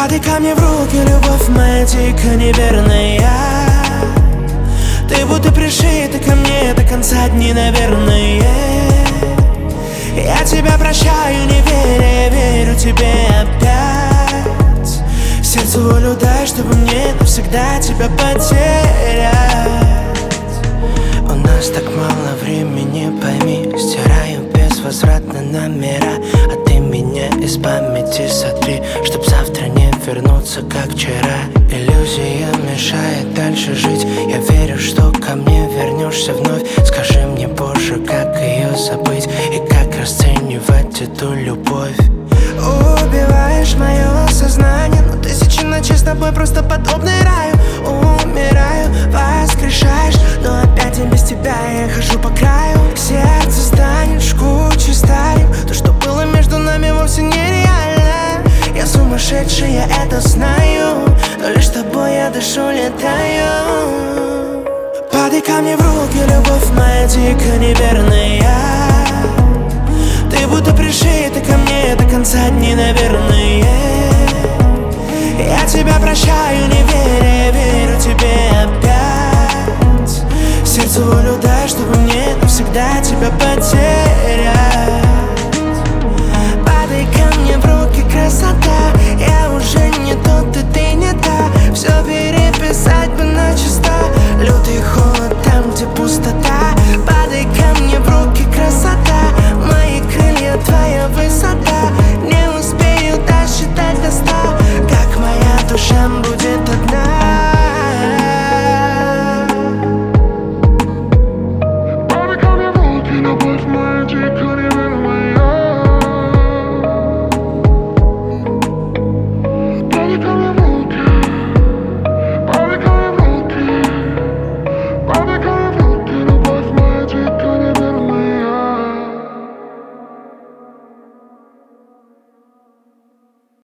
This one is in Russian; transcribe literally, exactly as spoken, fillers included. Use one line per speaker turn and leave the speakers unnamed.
Падай ко мне в руки, любовь моя дико неверная. Ты будто пришита ко мне до конца дней, наверное. Я тебя прощаю, не веря, я верю тебе опять. Сердцу волю дай, чтобы мне навсегда тебя потерять. У нас так мало времени, пойми. Стираю безвозвратно номера, а ты меня из памяти сотри, чтоб завтра не вернуться, как вчера. Иллюзия мешает дальше жить. Я верю, что ко мне вернешься вновь. Скажи мне позже, как ее забыть и как расценивать эту любовь. Убиваешь мое сознание, но тысячи ночей с тобой просто подобны раю. Умираю, воскрешаешь, но опять и без тебя я хожу по краю. Сердце станет жгуче старым, то, что было между нами, вовсе нереально. Я сумасшедший, я это знаю, но лишь с тобой я дышу, летаю. Падай ко мне в руки, любовь моя дико неверная. Ты будто пришита ко мне до конца дней, наверное. Я тебя прощаю, не веря, я верю тебе опять. Сердцу волю дай, чтобы мне навсегда тебя потерять.